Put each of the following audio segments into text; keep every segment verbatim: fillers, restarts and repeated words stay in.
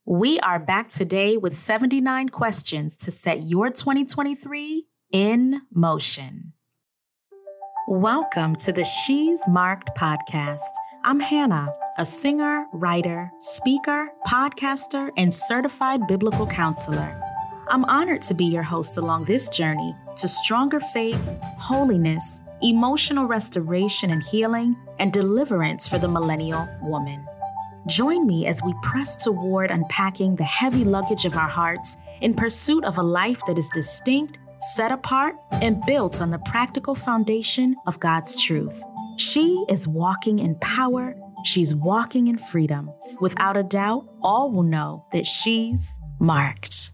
We are back today with seventy-nine questions to set your twenty twenty-three in motion. Welcome to the She's Marked podcast. I'm Hannah, a singer, writer, speaker, podcaster, and certified biblical counselor. I'm honored to be your host along this journey to stronger faith, holiness, emotional restoration and healing, and deliverance for the millennial woman. Join me as we press toward unpacking the heavy luggage of our hearts in pursuit of a life that is distinct, set apart, and built on the practical foundation of God's truth. She is walking in power. She's walking in freedom. Without a doubt, all will know that she's marked.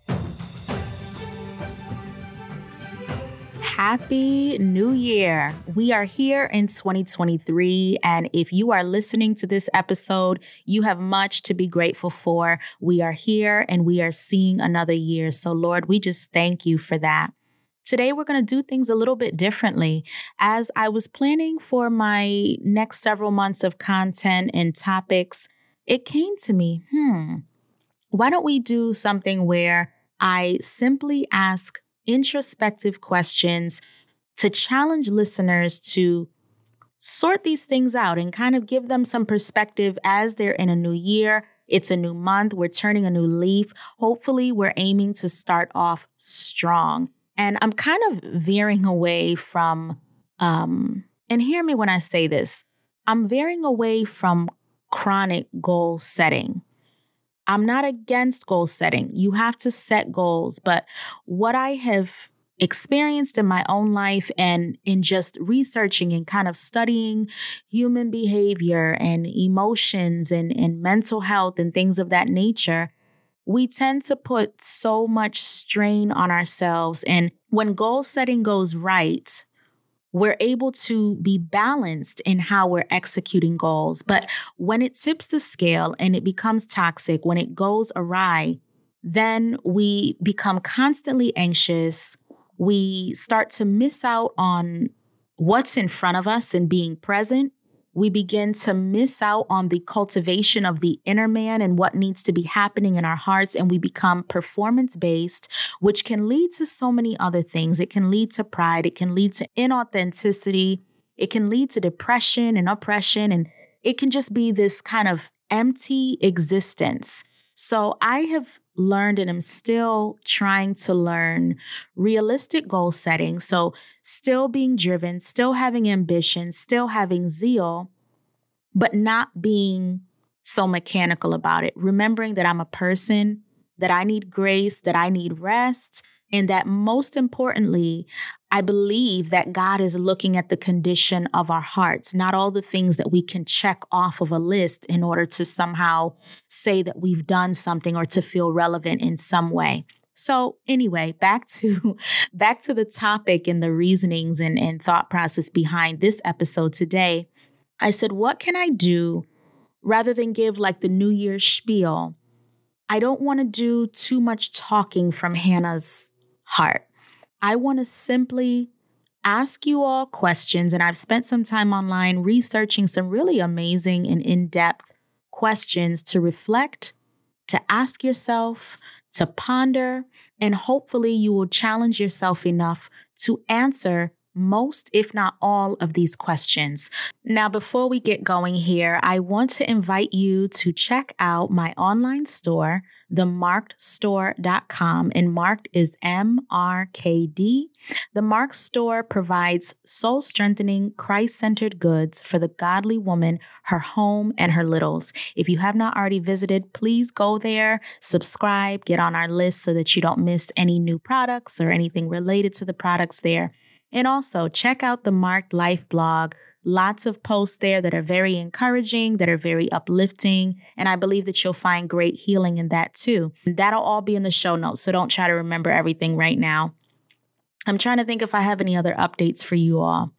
Happy New Year. We are here in twenty twenty-three, and if you are listening to this episode, you have much to be grateful for. We are here and we are seeing another year. So Lord, we just thank you for that. Today, we're going to do things a little bit differently. As I was planning for my next several months of content and topics, it came to me, hmm, why don't we do something where I simply ask introspective questions to challenge listeners to sort these things out and kind of give them some perspective as they're in a new year. It's a new month. We're turning a new leaf. Hopefully, we're aiming to start off strong. And I'm kind of veering away from, um, and hear me when I say this, I'm veering away from chronic goal setting. I'm not against goal setting. You have to set goals. But what I have experienced in my own life and in just researching and kind of studying human behavior and emotions and, and mental health and things of that nature, we tend to put so much strain on ourselves. And when goal setting goes right, we're able to be balanced in how we're executing goals. But when it tips the scale and it becomes toxic, when it goes awry, then we become constantly anxious. We start to miss out on what's in front of us and being present. We begin to miss out on the cultivation of the inner man and what needs to be happening in our hearts. And we become performance-based, which can lead to so many other things. It can lead to pride. It can lead to inauthenticity. It can lead to depression and oppression. And it can just be this kind of empty existence. So I have learned and I'm still trying to learn realistic goal setting. So still being driven, still having ambition, still having zeal, but not being so mechanical about it. Remembering that I'm a person, that I need grace, that I need rest, and that most importantly, I believe that God is looking at the condition of our hearts, not all the things that we can check off of a list in order to somehow say that we've done something or to feel relevant in some way. So anyway, back to back to the topic and the reasonings and, and thought process behind this episode today. I said, what can I do rather than give like the New Year's spiel? I don't want to do too much talking from Hannah's heart. I want to simply ask you all questions, and I've spent some time online researching some really amazing and in-depth questions to reflect, to ask yourself, to ponder, and hopefully you will challenge yourself enough to answer most, if not all, of these questions. Now, before we get going here, I want to invite you to check out my online store, the marked store dot com, and Marked is M R K D. The Marked Store provides soul-strengthening, Christ-centered goods for the godly woman, her home, and her littles. If you have not already visited, please go there, subscribe, get on our list so that you don't miss any new products or anything related to the products there. And also check out the Marked Life blog. Lots of posts there that are very encouraging, that are very uplifting. And I believe that you'll find great healing in that too. That'll all be in the show notes. So don't try to remember everything right now. I'm trying to think if I have any other updates for you all.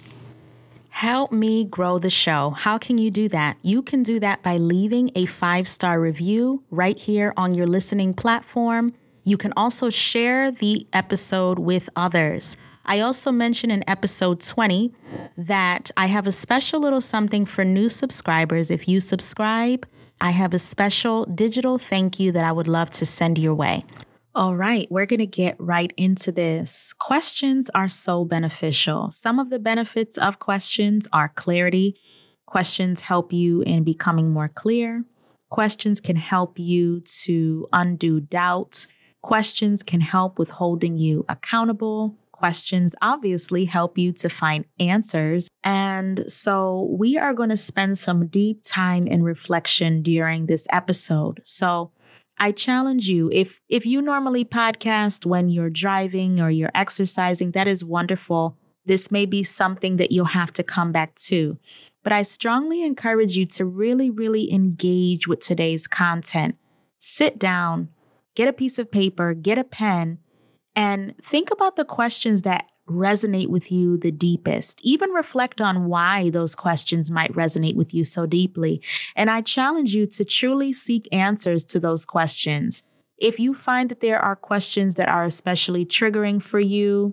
Help me grow the show. How can you do that? You can do that by leaving a five-star review right here on your listening platform. You can also share the episode with others. I also mentioned in episode twenty that I have a special little something for new subscribers. If you subscribe I have a special digital thank you that I would love to send your way. All right, we're going to get right into this. Questions are so beneficial. Some of the benefits of questions are clarity. Questions help you in becoming more clear. Questions can help you to undo doubt. Questions can help with holding you accountable. Questions obviously help you to find answers. And so we are going to spend some deep time in reflection during this episode. So I challenge you, if if you normally podcast when you're driving or you're exercising, that is wonderful. This may be something that you'll have to come back to. But I strongly encourage you to really, really engage with today's content. Sit down, get a piece of paper, get a pen, and think about the questions that resonate with you the deepest. Even reflect on why those questions might resonate with you so deeply. And I challenge you to truly seek answers to those questions. If you find that there are questions that are especially triggering for you,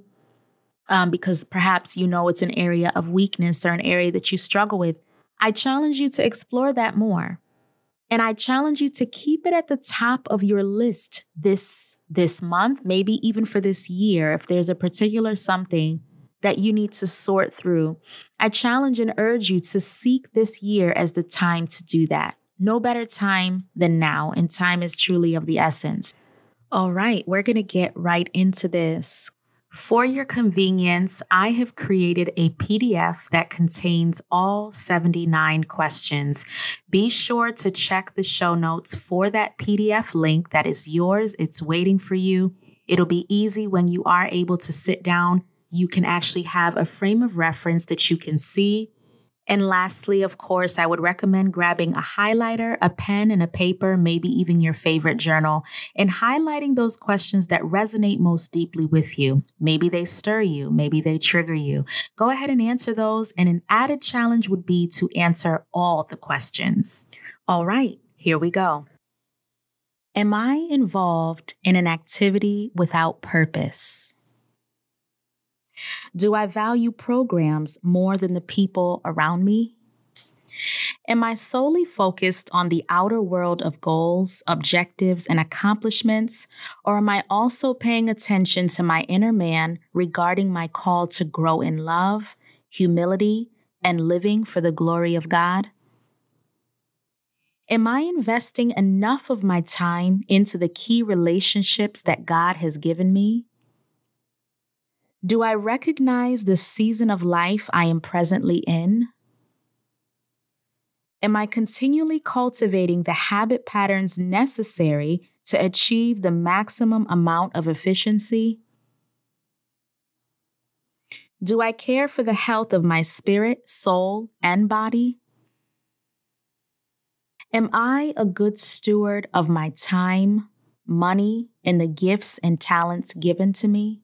um, because perhaps you know it's an area of weakness or an area that you struggle with, I challenge you to explore that more. And I challenge you to keep it at the top of your list this, this month, maybe even for this year. If there's a particular something that you need to sort through, I challenge and urge you to seek this year as the time to do that. No better time than now, and time is truly of the essence. All right, we're going to get right into this. For your convenience, I have created a P D F that contains all seventy-nine questions. Be sure to check the show notes for that P D F link. That is yours. It's waiting for you. It'll be easy when you are able to sit down. You can actually have a frame of reference that you can see. And lastly, of course, I would recommend grabbing a highlighter, a pen, and a paper, maybe even your favorite journal, and highlighting those questions that resonate most deeply with you. Maybe they stir you, maybe they trigger you. Go ahead and answer those, and an added challenge would be to answer all the questions. All right, here we go. Am I involved in an activity without purpose? Do I value programs more than the people around me? Am I solely focused on the outer world of goals, objectives, and accomplishments, or am I also paying attention to my inner man regarding my call to grow in love, humility, and living for the glory of God? Am I investing enough of my time into the key relationships that God has given me? Do I recognize the season of life I am presently in? Am I continually cultivating the habit patterns necessary to achieve the maximum amount of efficiency? Do I care for the health of my spirit, soul, and body? Am I a good steward of my time, money, and the gifts and talents given to me?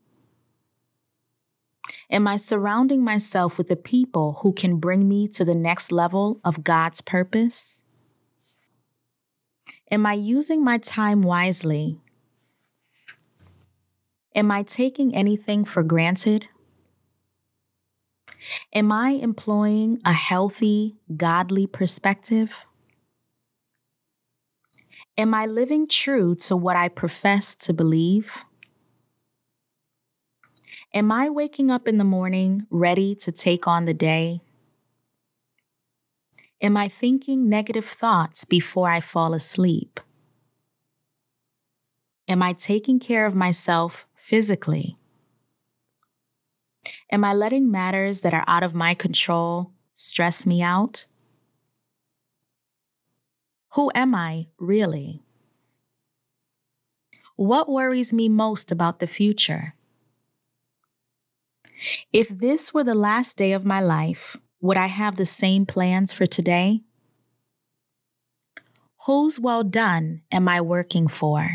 Am I surrounding myself with the people who can bring me to the next level of God's purpose? Am I using my time wisely? Am I taking anything for granted? Am I employing a healthy, godly perspective? Am I living true to what I profess to believe? Am I waking up in the morning ready to take on the day? Am I thinking negative thoughts before I fall asleep? Am I taking care of myself physically? Am I letting matters that are out of my control stress me out? Who am I really? What worries me most about the future? If this were the last day of my life, would I have the same plans for today? Whose well done am I working for?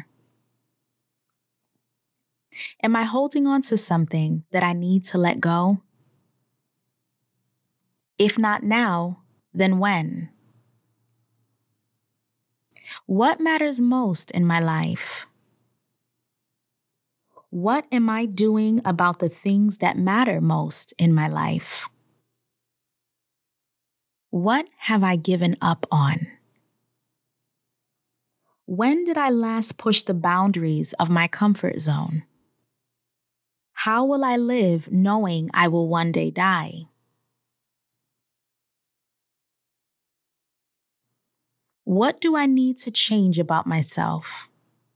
Am I holding on to something that I need to let go? If not now, then when? What matters most in my life? What am I doing about the things that matter most in my life? What have I given up on? When did I last push the boundaries of my comfort zone? How will I live knowing I will one day die? What do I need to change about myself?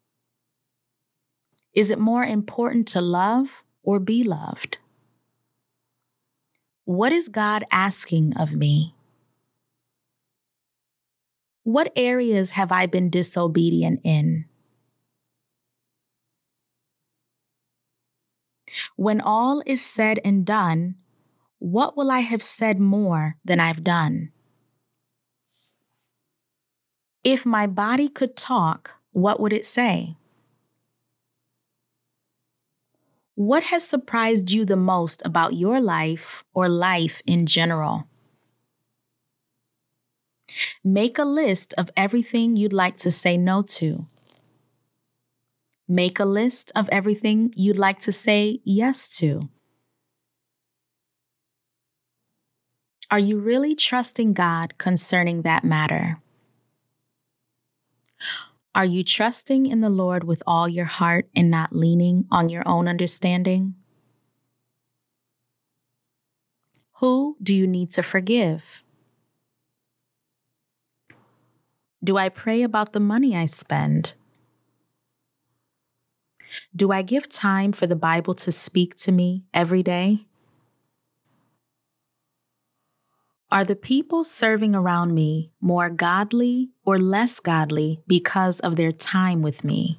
Is it more important to love or be loved? What is God asking of me? What areas have I been disobedient in? When all is said and done, what will I have said more than I've done? If my body could talk, what would it say? What has surprised you the most about your life or life in general? Make a list of everything you'd like to say no to. Make a list of everything you'd like to say yes to. Are you really trusting God concerning that matter? Are you trusting in the Lord with all your heart and not leaning on your own understanding? Who do you need to forgive? Do I pray about the money I spend? Do I give time for the Bible to speak to me every day? Are the people serving around me more godly or less godly because of their time with me?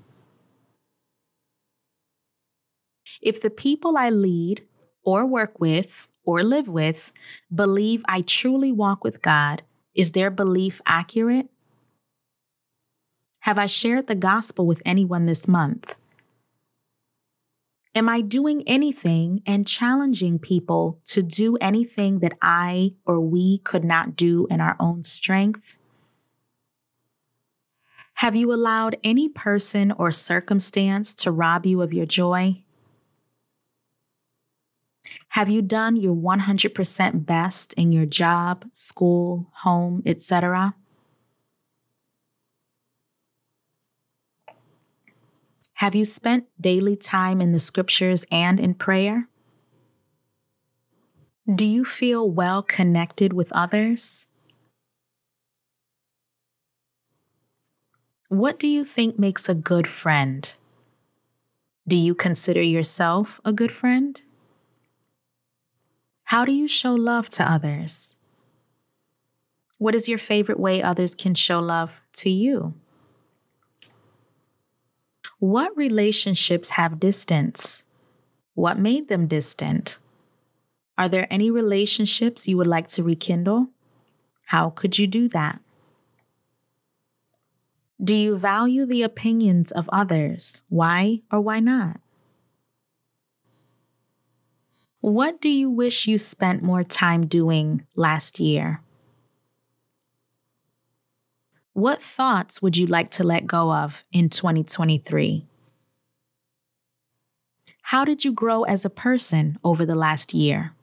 If the people I lead or work with or live with believe I truly walk with God, is their belief accurate? Have I shared the gospel with anyone this month? Am I doing anything and challenging people to do anything that I or we could not do in our own strength? Have you allowed any person or circumstance to rob you of your joy? Have you done your one hundred percent best in your job, school, home, et cetera? Have you spent daily time in the scriptures and in prayer? Do you feel well connected with others? What do you think makes a good friend? Do you consider yourself a good friend? How do you show love to others? What is your favorite way others can show love to you? What relationships have distance? What made them distant? Are there any relationships you would like to rekindle? How could you do that? Do you value the opinions of others? Why or why not? What do you wish you spent more time doing last year? What thoughts would you like to let go of in twenty twenty-three? How did you grow as a person over the last year?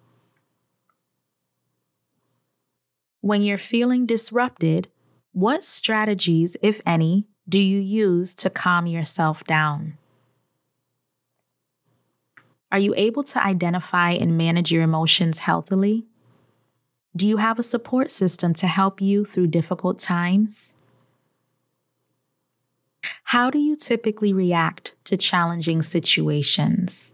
When you're feeling disrupted, what strategies, if any, do you use to calm yourself down? Are you able to identify and manage your emotions healthily? Do you have a support system to help you through difficult times? How do you typically react to challenging situations?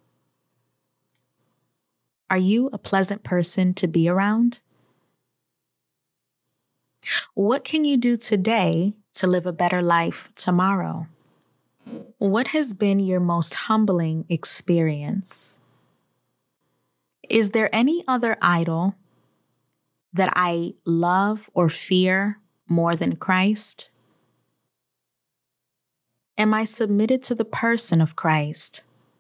Are you a pleasant person to be around? What can you do today to live a better life tomorrow? What has been your most humbling experience? Is there any other idol that I love or fear more than Christ? Am I submitted to the person of Christ?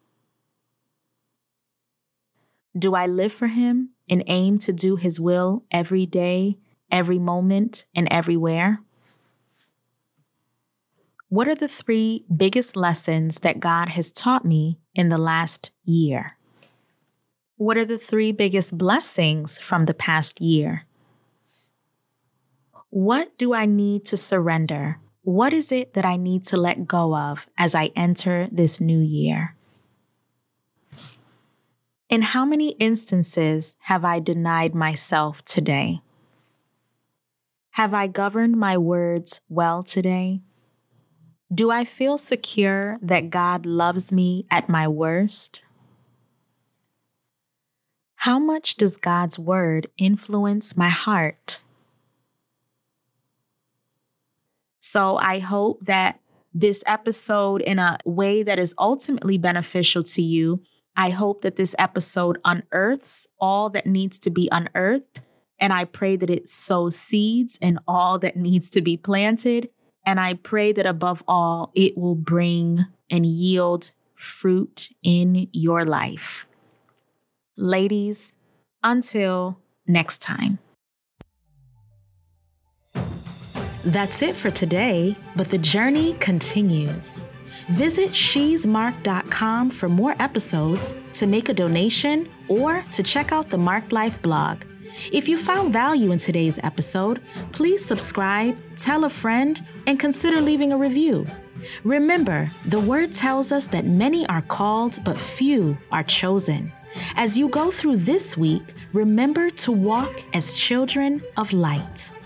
Do I live for Him and aim to do His will every day, every moment, and everywhere? What are the three biggest lessons that God has taught me in the last year? What are the three biggest blessings from the past year? What do I need to surrender? What is it that I need to let go of as I enter this new year? In how many instances have I denied myself today? Have I governed my words well today? Do I feel secure that God loves me at my worst? How much does God's word influence my heart? So I hope that this episode, in a way that is ultimately beneficial to you, I hope that this episode unearths all that needs to be unearthed. And I pray that it sows seeds in all that needs to be planted. And I pray that above all, it will bring and yield fruit in your life. Ladies, until next time. That's it for today, but the journey continues. Visit she's marked dot com for more episodes, to make a donation, or to check out the Marked Life blog. If you found value in today's episode, please subscribe, tell a friend, and consider leaving a review. Remember, the word tells us that many are called, but few are chosen. As you go through this week, remember to walk as children of light.